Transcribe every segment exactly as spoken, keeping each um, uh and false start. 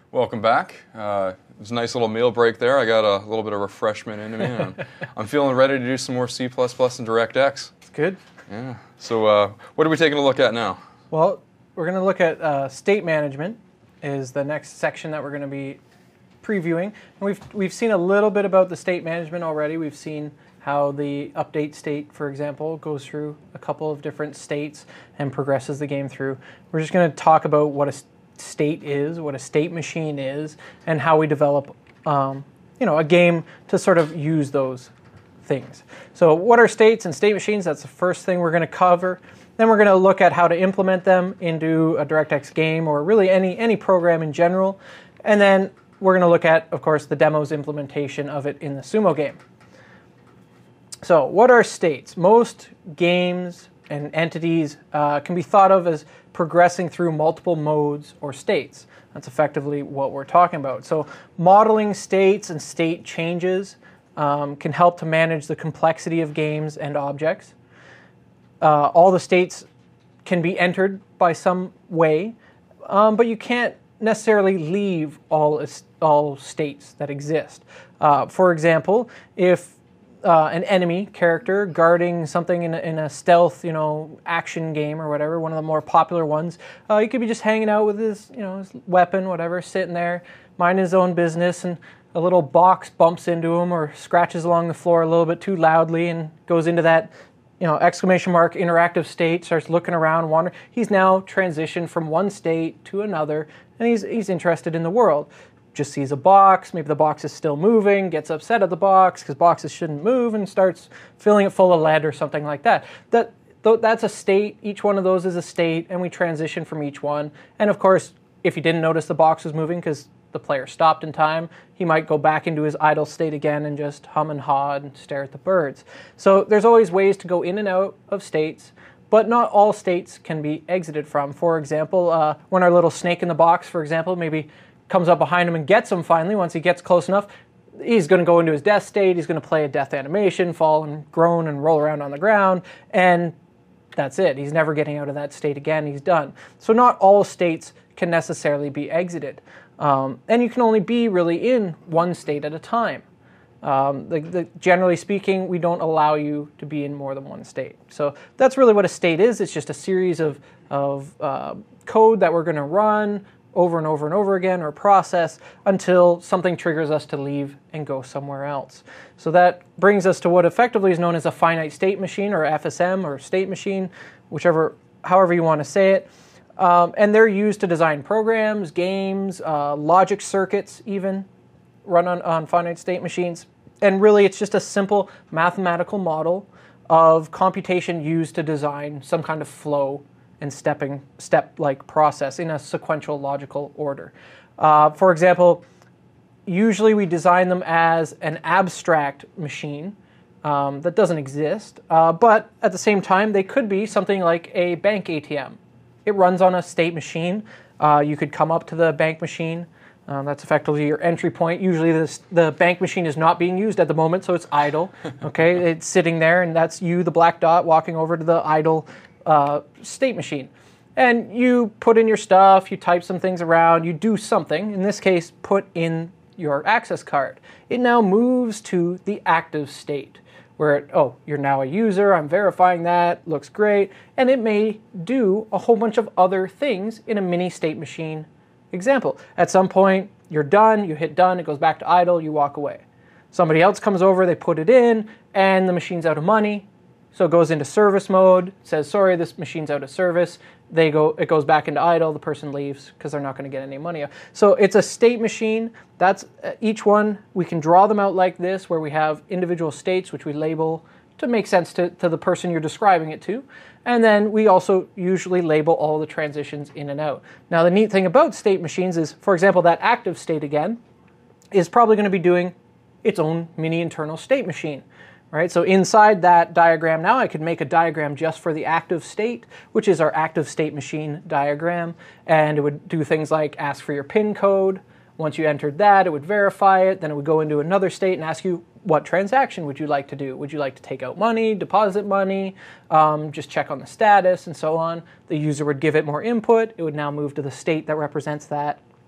Welcome back. Uh, it was a nice little meal break there. I got a little bit of refreshment into me. And I'm, I'm feeling ready to do some more C plus plus and DirectX. It's good. Yeah. So uh, what are we taking a look at now? Well, we're going to look at uh, state management is the next section that we're going to be previewing. And we've, we've seen a little bit about the state management already. We've seen how the update state, for example, goes through a couple of different states and progresses the game through. We're just going to talk about what a state is, what a state machine is, and how we develop um, you know, a game to sort of use those things. So what are states and state machines? That's the first thing we're going to cover. Then we're going to look at how to implement them into a DirectX game or really any, any program in general. And then we're going to look at, of course, the demo's implementation of it in the Sumo game. So what are states? Most games and entities uh, can be thought of as progressing through multiple modes or states. That's effectively what we're talking about. So modeling states and state changes um, can help to manage the complexity of games and objects. Uh, all the states can be entered by some way, um, but you can't necessarily leave all, all states that exist. Uh, for example, if Uh, an enemy character guarding something in a, in a stealth, you know, action game or whatever, one of the more popular ones. Uh, he could be just hanging out with his, you know, his weapon, whatever, sitting there, minding his own business, and a little box bumps into him or scratches along the floor a little bit too loudly and goes into that, you know, exclamation mark interactive state, starts looking around, wandering. He's now transitioned from one state to another, and he's he's interested in the world. Just sees a box, maybe the box is still moving, gets upset at the box because boxes shouldn't move and starts filling it full of lead or something like that. That that's a state. Each one of those is a state, and we transition from each one. And of course, if you didn't notice the box was moving because the player stopped in time, he might go back into his idle state again and just hum and haw and stare at the birds. So there's always ways to go in and out of states, but not all states can be exited from. For example, uh, when our little snake in the box, for example, maybe comes up behind him and gets him finally. Once he gets close enough, he's going to go into his death state. He's going to play a death animation, fall and groan and roll around on the ground, and that's it. He's never getting out of that state again. He's done. So not all states can necessarily be exited. Um, and you can only be really in one state at a time. Um, the, the, generally speaking, we don't allow you to be in more than one state. So that's really what a state is. It's just a series of, of uh, code that we're going to run over and over and over again, or process until something triggers us to leave and go somewhere else. So that brings us to what effectively is known as a finite state machine, or F S M, or state machine, whichever, however you want to say it. Um, and they're used to design programs, games, uh, logic circuits even, run on, on finite state machines. And really it's just a simple mathematical model of computation used to design some kind of flow and stepping step-like process in a sequential logical order. Uh, for example, usually we design them as an abstract machine um, that doesn't exist, uh, but at the same time they could be something like a bank A T M. It runs on a state machine. Uh, you could come up to the bank machine. Um, that's effectively your entry point. Usually this, the bank machine is not being used at the moment, so it's idle. Okay, it's sitting there, and that's you, the black dot, walking over to the idle Uh, state machine. And you put in your stuff, you type some things around, you do something, in this case, put in your access card. It now moves to the active state, where, it, oh, you're now a user, I'm verifying that, looks great, and it may do a whole bunch of other things in a mini state machine example. At some point, you're done, you hit done, it goes back to idle, you walk away. Somebody else comes over, they put it in, and the machine's out of money. So it goes into service mode, says, sorry, this machine's out of service. They go, it goes back into idle, the person leaves because they're not going to get any money out. So it's a state machine. That's uh, each one, we can draw them out like this, where we have individual states, which we label to make sense to, to the person you're describing it to. And then we also usually label all the transitions in and out. Now the neat thing about state machines is, for example, that active state again is probably going to be doing its own mini internal state machine. Right? So inside that diagram now, I could make a diagram just for the active state, which is our active state machine diagram. And it would do things like ask for your PIN code. Once you entered that, it would verify it. Then it would go into another state and ask you, what transaction would you like to do? Would you like to take out money, deposit money, um, just check on the status, and so on? The user would give it more input. It would now move to the state that represents that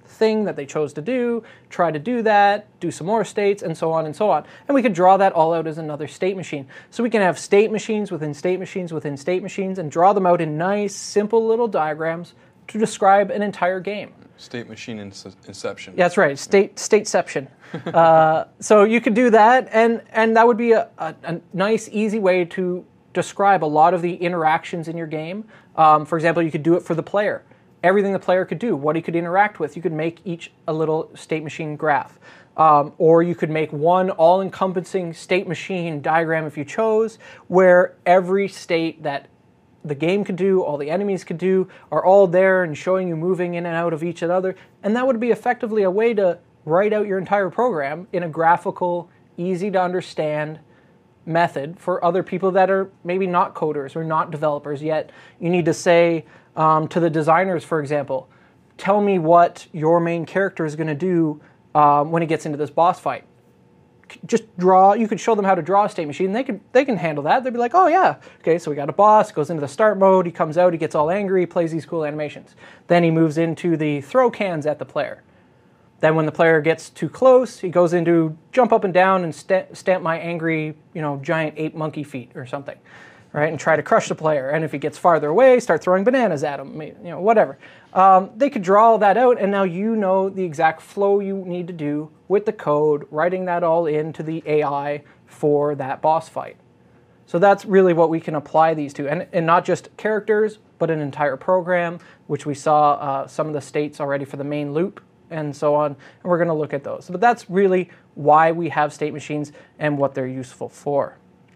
thing that they chose to do, try to do that, do some more states, and so on and so on. And we could draw that all out as another state machine. So we can have state machines within state machines within state machines and draw them out in nice, simple little diagrams to describe an entire game. State machine inception. That's right, state stateception. uh, so you could do that, and, and that would be a, a, a nice, easy way to describe a lot of the interactions in your game. Um, for example, you could do it for the player. Everything the player could do, what he could interact with. You could make each a little state machine graph. Um, or you could make one all-encompassing state machine diagram if you chose, where every state that the game could do, all the enemies could do, are all there and showing you moving in and out of each other. And that would be effectively a way to write out your entire program in a graphical, easy to understand method for other people that are maybe not coders or not developers yet. You need to say um, to the designers, for example, tell me what your main character is going to do um, when he gets into this boss fight. Just draw, you could show them how to draw a state machine. They can, they can handle that. They'd be like, oh yeah, okay, so we got a boss, goes into the start mode, he comes out, he gets all angry, he plays these cool animations. Then he moves into the throw cans at the player. Then when the player gets too close, he goes into jump up and down and st stamp my angry, you know, giant ape monkey feet or something, right? And try to crush the player. And if he gets farther away, start throwing bananas at him, you know, whatever. Um, they could draw all that out, and now you know the exact flow you need to do with the code, writing that all into the A I for that boss fight. So that's really what we can apply these to, and, and not just characters, but an entire program, which we saw uh, some of the states already for the main loop, and so on, and we're going to look at those. But that's really why we have state machines and what they're useful for.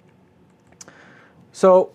So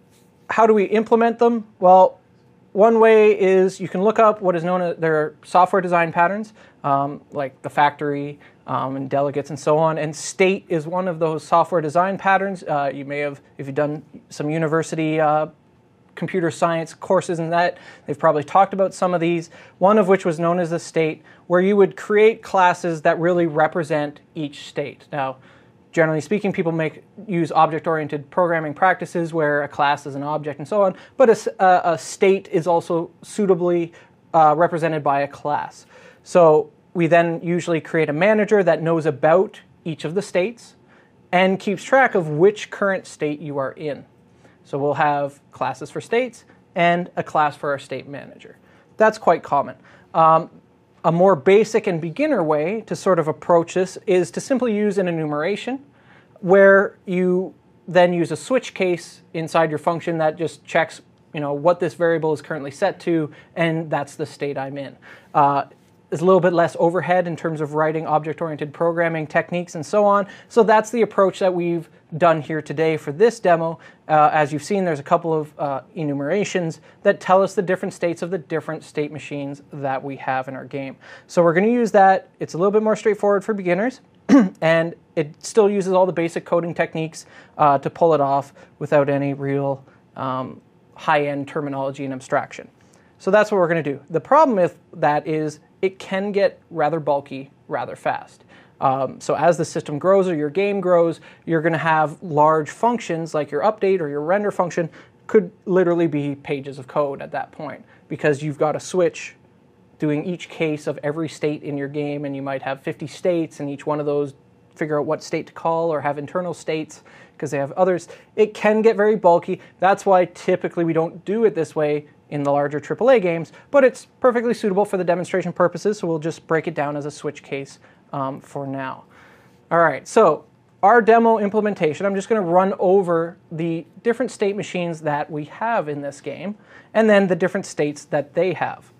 how do we implement them? Well, one way is you can look up what is known as their software design patterns, um, like the factory um, and delegates and so on, and state is one of those software design patterns. Uh, you may have, if you've done some university uh, computer science courses in that, they've probably talked about some of these, one of which was known as the state, where you would create classes that really represent each state. Now, generally speaking, people make use object-oriented programming practices where a class is an object and so on, but a, a, a state is also suitably uh, represented by a class. So we then usually create a manager that knows about each of the states and keeps track of which current state you are in. So we'll have classes for states and a class for our state manager. That's quite common. Um, a more basic and beginner way to sort of approach this is to simply use an enumeration where you then use a switch case inside your function that just checks, you know, what this variable is currently set to, and that's the state I'm in. Uh, There's a little bit less overhead in terms of writing object-oriented programming techniques and so on. So that's the approach that we've done here today for this demo. Uh, as you've seen, there's a couple of uh, enumerations that tell us the different states of the different state machines that we have in our game. So we're going to use that. It's a little bit more straightforward for beginners, and it still uses all the basic coding techniques uh, to pull it off without any real um, high-end terminology and abstraction. So that's what we're going to do. The problem with that is it can get rather bulky rather fast. Um, so as the system grows or your game grows, you're going to have large functions like your update or your render function could literally be pages of code at that point, because you've got to switch doing each case of every state in your game, and you might have fifty states, and each one of those figure out what state to call or have internal states because they have others. It can get very bulky. That's why typically we don't do it this way in the larger triple A games, but it's perfectly suitable for the demonstration purposes, so we'll just break it down as a switch case um, for now. All right, so our demo implementation, I'm just going to run over the different state machines that we have in this game, and then the different states that they have.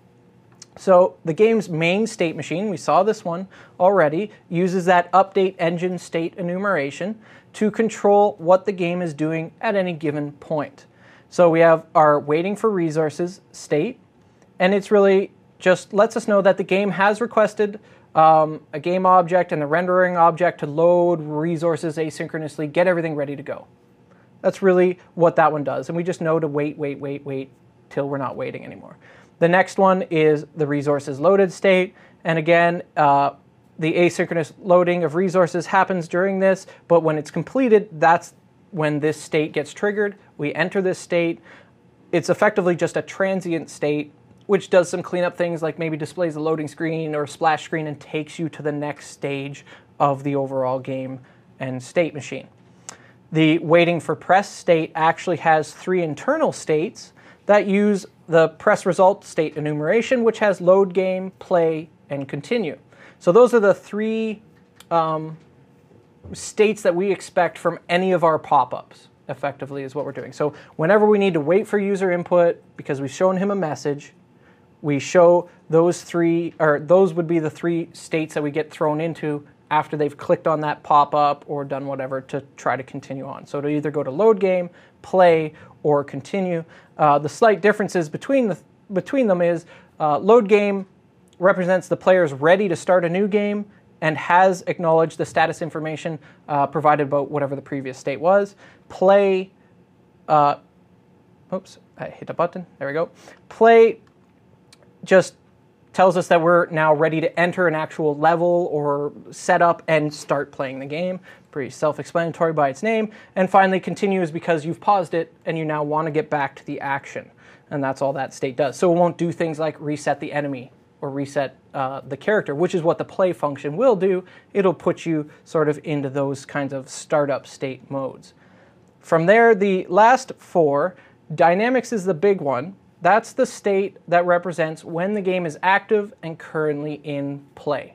So the game's main state machine, we saw this one already, uses that update engine state enumeration to control what the game is doing at any given point. So we have our waiting for resources state, and it's really just lets us know that the game has requested um, a game object and the rendering object to load resources asynchronously, get everything ready to go. That's really what that one does, and we just know to wait, wait, wait, wait till we're not waiting anymore. The next one is the resources loaded state, and again, uh, the asynchronous loading of resources happens during this, but when it's completed, that's when this state gets triggered. We enter this state. It's effectively just a transient state which does some cleanup things like maybe displays the loading screen or splash screen and takes you to the next stage of the overall game and state machine. The waiting for press state actually has three internal states that use the press result state enumeration, which has load game, play, and continue. So those are the three um, states that we expect from any of our pop-ups, effectively, is what we're doing. So whenever we need to wait for user input because we've shown him a message, we show those three, or those would be the three states that we get thrown into after they've clicked on that pop-up or done whatever to try to continue on. So to either go to load game, play, or continue. Uh, the slight differences between the between them is uh, load game represents the player's ready to start a new game and has acknowledged the status information uh, provided about whatever the previous state was. Play, uh, oops, I hit a button. There we go. Play just tells us that we're now ready to enter an actual level or set up and start playing the game. Pretty self-explanatory by its name. And finally, continue is because you've paused it and you now want to get back to the action. And that's all that state does. So it won't do things like reset the enemy or reset uh, the character, which is what the play function will do. It'll put you sort of into those kinds of startup state modes. From there, the last four, dynamics is the big one. That's the state that represents when the game is active and currently in play.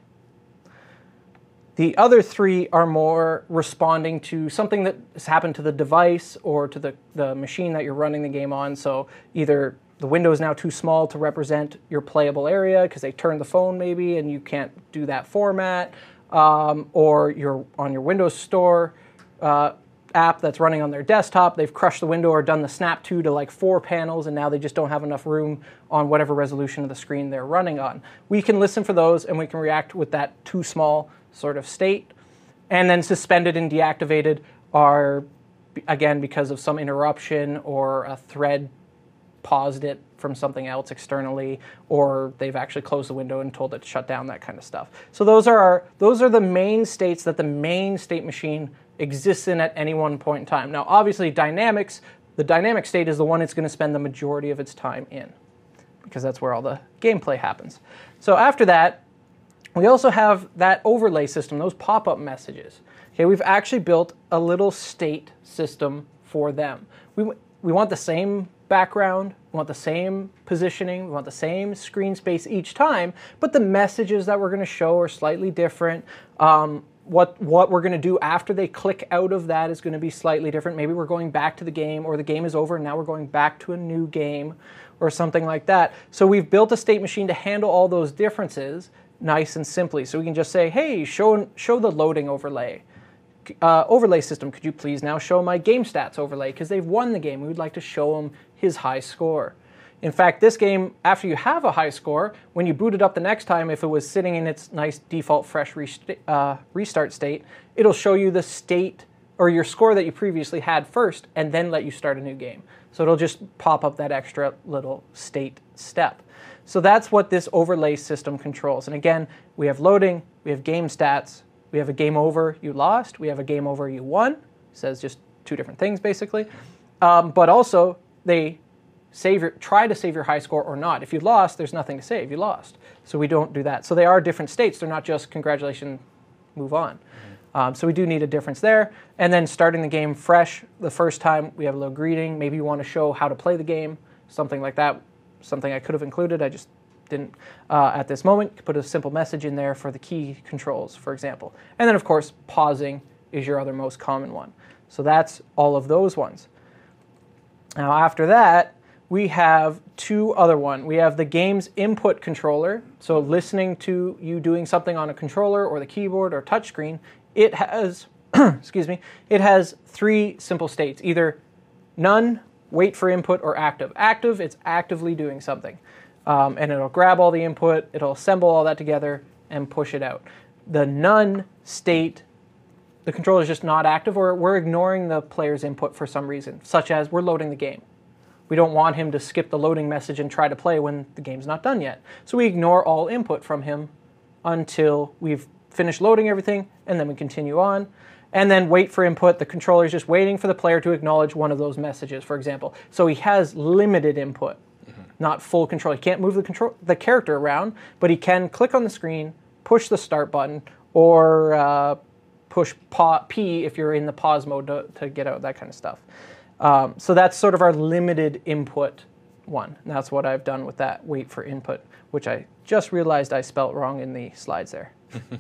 The other three are more responding to something that has happened to the device or to the, the machine that you're running the game on. So either the window is now too small to represent your playable area because they turned the phone maybe and you can't do that format, um, or you're on your Windows Store uh, app that's running on their desktop. They've crushed the window or done the snap to to like four panels and now they just don't have enough room on whatever resolution of the screen they're running on. We can listen for those and we can react with that too small sort of state. And then suspended and deactivated are, again, because of some interruption or a thread paused it from something else externally, or they've actually closed the window and told it to shut down, that kind of stuff. So those are our, those are the main states that the main state machine exists in at any one point in time. Now, obviously, dynamics, the dynamic state is the one it's going to spend the majority of its time in, because that's where all the gameplay happens. So after that, we also have that overlay system, those pop-up messages. Okay, we've actually built a little state system for them. We, we want the same background, we want the same positioning, we want the same screen space each time, but the messages that we're going to show are slightly different. Um, what, what we're going to do after they click out of that is going to be slightly different. Maybe we're going back to the game, or the game is over and now we're going back to a new game, or something like that. So we've built a state machine to handle all those differences nice and simply. So we can just say, hey, show, show the loading overlay. Uh, overlay system, could you please now show my game stats overlay? Because they've won the game. We would like to show them his high score. In fact, this game, after you have a high score, when you boot it up the next time, if it was sitting in its nice default fresh rest uh, restart state, it'll show you the state or your score that you previously had first and then let you start a new game. So it'll just pop up that extra little state step. So that's what this overlay system controls. And again, we have loading, we have game stats, we have a game over, you lost, we have a game over, you won. It says just two different things basically. Um, but also, they save your, try to save your high score or not. If you lost, there's nothing to save, you lost. So we don't do that. So they are different states. They're not just congratulations, move on. Mm-hmm. um, so we do need a difference there. And then starting the game fresh the first time, we have a little greeting. Maybe you want to show how to play the game, something like that. Something I could have included, I just didn't uh, at this moment. Put a simple message in there for the key controls, for example. And then, of course, pausing is your other most common one. So that's all of those ones. Now, after that, we have two other ones. We have the game's input controller, so listening to you doing something on a controller or the keyboard or touchscreen. It has, excuse me, it has three simple states, either none, wait for input, or active. Active, it's actively doing something. Um, and it'll grab all the input, it'll assemble all that together, and push it out. The none state, the controller is just not active, or we're ignoring the player's input for some reason, such as we're loading the game. We don't want him to skip the loading message and try to play when the game's not done yet. So we ignore all input from him until we've finished loading everything, and then we continue on. And then wait for input. The controller is just waiting for the player to acknowledge one of those messages, for example. So he has limited input. Mm-hmm. not full control. He can't move the control the character around, but he can click on the screen, push the start button, or uh, push pa P if you're in the pause mode to, to get out, that kind of stuff. Um, so that's sort of our limited input one. And that's what I've done with that wait for input, which I just realized I spelt wrong in the slides there.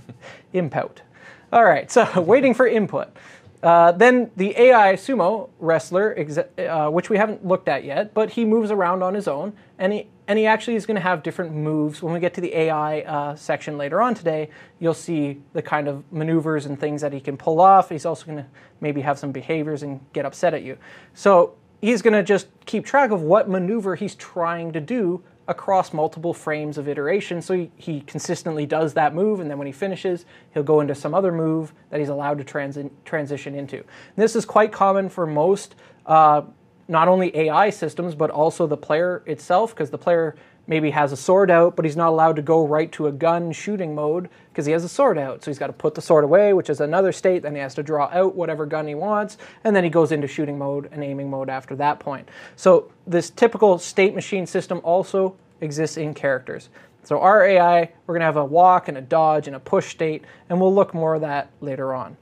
Input. All right, so waiting for input. Uh, then the A I sumo wrestler, uh, which we haven't looked at yet, but he moves around on his own, and he and he actually is going to have different moves. When we get to the A I uh, section later on today, you'll see the kind of maneuvers and things that he can pull off. He's also going to maybe have some behaviors and get upset at you. So he's going to just keep track of what maneuver he's trying to do across multiple frames of iteration. So he, he consistently does that move, and then when he finishes, he'll go into some other move that he's allowed to transi transition into. And this is quite common for most, uh, not only A I systems, but also the player itself, because the player maybe has a sword out, but he's not allowed to go right to a gun shooting mode because he has a sword out. So he's got to put the sword away, which is another state, then he has to draw out whatever gun he wants, and then he goes into shooting mode and aiming mode after that point. So this typical state machine system also exists in characters. So our A I, we're going to have a walk and a dodge and a push state, and we'll look more of that later on.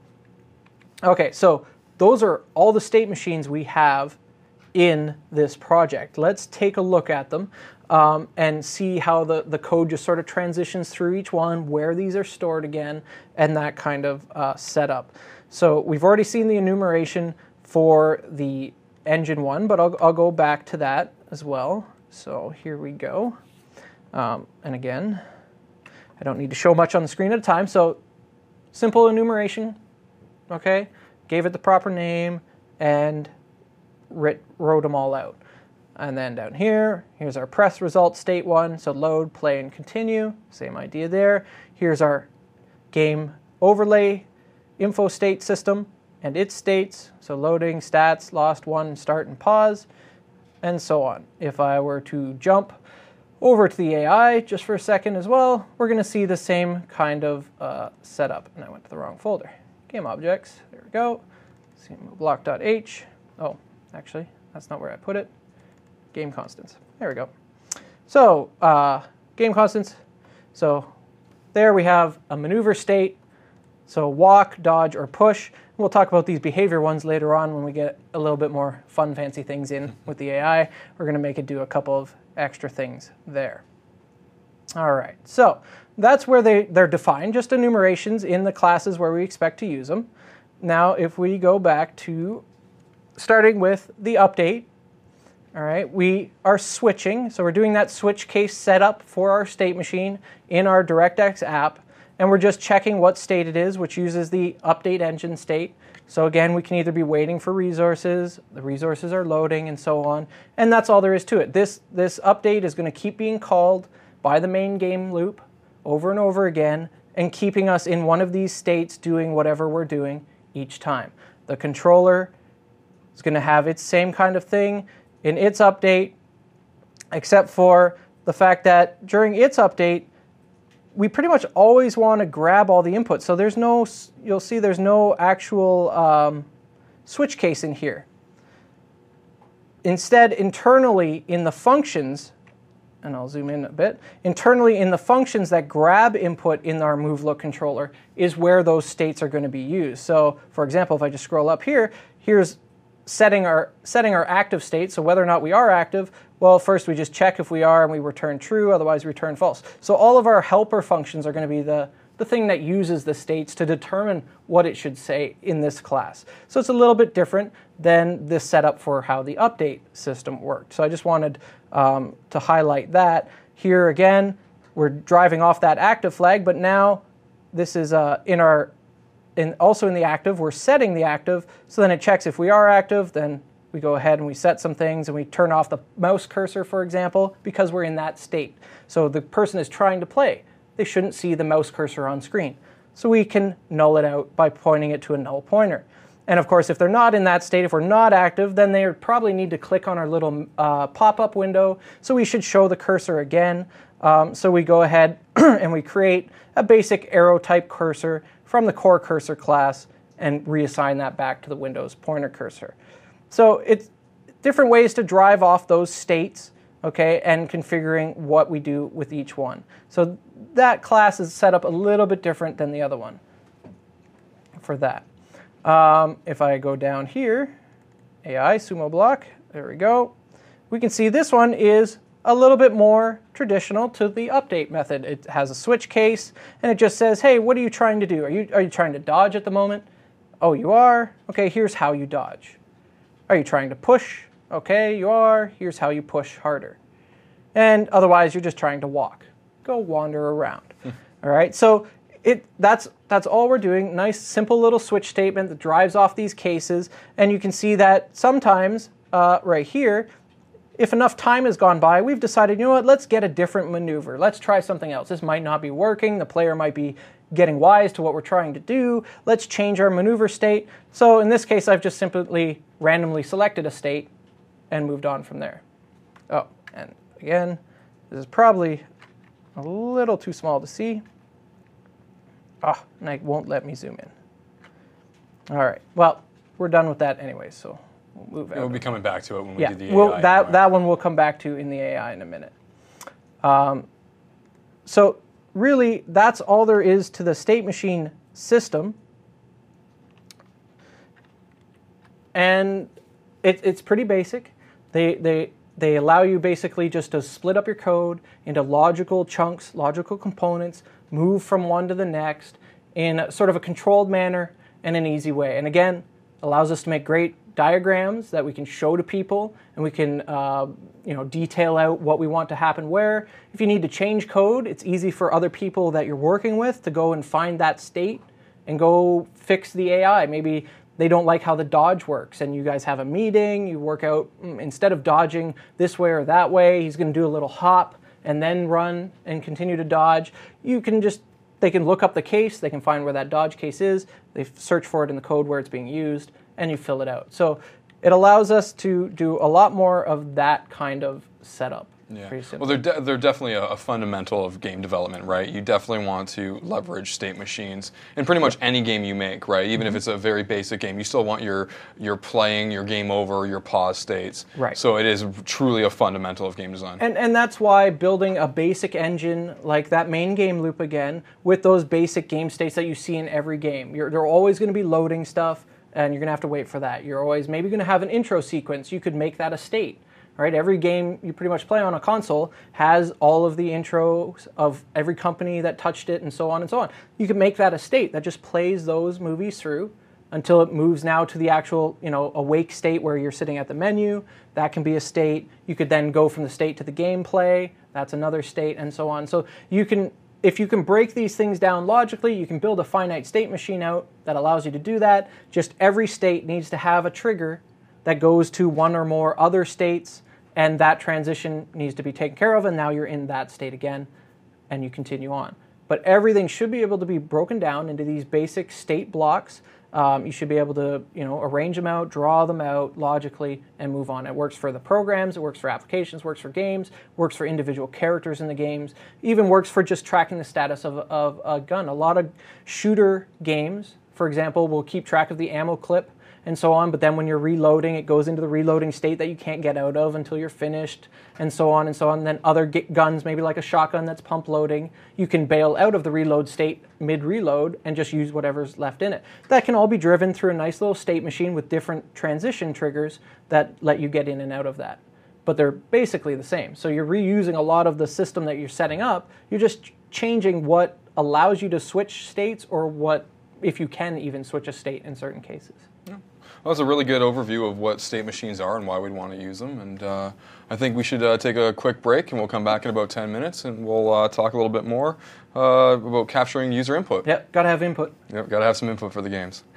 Okay, so those are all the state machines we have in this project. Let's take a look at them um, and see how the, the code just sort of transitions through each one, where these are stored again, and that kind of uh, setup. So we've already seen the enumeration for the engine one, but I'll, I'll go back to that as well. So here we go. Um, and again, I don't need to show much on the screen at a time. So simple enumeration, okay? Gave it the proper name and writ, wrote them all out. And then down here, here's our press result state one. So load, play, and continue. Same idea there. Here's our game overlay info state system and its states. So loading, stats, lost one, start, and pause, and so on. If I were to jump over to the A I just for a second as well, we're going to see the same kind of uh, setup. And I went to the wrong folder. Game objects. There we go. block.h. Oh, actually, that's not where I put it. Game constants. There we go. So uh, game constants. So there we have a maneuver state. So walk, dodge, or push. We'll talk about these behavior ones later on when we get a little bit more fun, fancy things in with the A I. We're going to make it do a couple of extra things there. All right, so that's where they, they're defined, just enumerations in the classes where we expect to use them. Now, if we go back to starting with the update, all right, we are switching. So we're doing that switch case setup for our state machine in our DirectX app. And we're just checking what state it is, which uses the update engine state. So again, we can either be waiting for resources, the resources are loading, and so on. And that's all there is to it. This, this update is going to keep being called by the main game loop over and over again, and keeping us in one of these states doing whatever we're doing each time. The controller is going to have its same kind of thing in its update, except for the fact that during its update, we pretty much always want to grab all the inputs. So there's no, you'll see there's no actual um, switch case in here. Instead, internally in the functions, and I'll zoom in a bit, internally in the functions that grab input in our move look controller is where those states are going to be used. So for example, if I just scroll up here, here's setting our, setting our active state, so whether or not we are active. Well, first we just check if we are and we return true, otherwise we return false. So all of our helper functions are going to be the, the thing that uses the states to determine what it should say in this class. So it's a little bit different than this setup for how the update system worked. So I just wanted um, to highlight that. Here again, we're driving off that active flag, but now this is uh, in our, in, also in the active, we're setting the active, so then it checks if we are active, then we go ahead and we set some things and we turn off the mouse cursor, for example, because we're in that state. So the person is trying to play. They shouldn't see the mouse cursor on screen. So we can null it out by pointing it to a null pointer. And of course, if they're not in that state, if we're not active, then they probably need to click on our little uh, pop-up window. So we should show the cursor again. Um, so we go ahead and we create a basic arrow type cursor from the core cursor class and reassign that back to the Windows pointer cursor. So it's different ways to drive off those states, okay, and configuring what we do with each one. So that class is set up a little bit different than the other one for that. Um, if I go down here, A I, Sumo block, there we go. We can see this one is a little bit more traditional to the update method. It has a switch case, and it just says, hey, what are you trying to do? Are you, are you trying to dodge at the moment? Oh, you are? Okay, here's how you dodge. Are you trying to push? Okay, you are. Here's how you push harder. And otherwise, you're just trying to walk. Go wander around. All right, so it that's that's all we're doing. Nice, simple little switch statement that drives off these cases. And you can see that sometimes, uh, right here, if enough time has gone by, we've decided, you know what, let's get a different maneuver. Let's try something else. This might not be working. The player might be getting wise to what we're trying to do. Let's change our maneuver state. So in this case, I've just simply randomly selected a state and moved on from there. Oh, and again, this is probably a little too small to see. Ah, and it won't let me zoom in. All right, well, we're done with that anyway, so we'll move out. We'll be coming back to it when we yeah, do the A I. Well, that, anyway. that one we'll come back to in the A I in a minute. Um, so really, that's all there is to the state machine system. And it, it's pretty basic. They, they, they allow you basically just to split up your code into logical chunks, logical components, move from one to the next in a, sort of a controlled manner and an easy way. And again, allows us to make great diagrams that we can show to people, and we can uh, you know, detail out what we want to happen where. If you need to change code, it's easy for other people that you're working with to go and find that state and go fix the A I. Maybe they don't like how the dodge works, and you guys have a meeting, you work out, mm, instead of dodging this way or that way, he's going to do a little hop and then run and continue to dodge. You can just, they can look up the case, they can find where that dodge case is, they search for it in the code where it's being used, and you fill it out. So it allows us to do a lot more of that kind of setup. Yeah. Well, they're, de- they're definitely a, a fundamental of game development, right? You definitely want to leverage state machines in pretty much any game you make, right? Even mm-hmm. if it's a very basic game, you still want your your playing, your game over, your pause states. Right. So it is truly a fundamental of game design. And and that's why building a basic engine like that main game loop again, with those basic game states that you see in every game, you're, they're always going to be loading stuff, and you're going to have to wait for that. You're always maybe going to have an intro sequence. You could make that a state. Right, every game you pretty much play on a console has all of the intros of every company that touched it and so on and so on. You can make that a state that just plays those movies through until it moves now to the actual, you know, awake state where you're sitting at the menu. That can be a state. You could then go from the state to the gameplay. That's another state, and so on. So you can, if you can break these things down logically, you can build a finite state machine out that allows you to do that. Just every state needs to have a trigger that goes to one or more other states, and that transition needs to be taken care of, and now you're in that state again, and you continue on. But everything should be able to be broken down into these basic state blocks. Um, you should be able to, you know, arrange them out, draw them out logically, and move on. It works for the programs, it works for applications, works for games, works for individual characters in the games, even works for just tracking the status of, of a gun. A lot of shooter games, for example, will keep track of the ammo clip and so on, but then when you're reloading, it goes into the reloading state that you can't get out of until you're finished, and so on and so on. And then other g- guns, maybe like a shotgun that's pump loading, you can bail out of the reload state mid-reload and just use whatever's left in it. That can all be driven through a nice little state machine with different transition triggers that let you get in and out of that. But they're basically the same. So you're reusing a lot of the system that you're setting up. You're just changing what allows you to switch states, or what, if you can even switch a state in certain cases. Yeah. Well, that's a really good overview of what state machines are and why we'd want to use them. And uh, I think we should uh, take a quick break, and we'll come back in about ten minutes, and we'll uh, talk a little bit more uh, about capturing user input. Yep, got to have input. Yep, got to have some input for the games.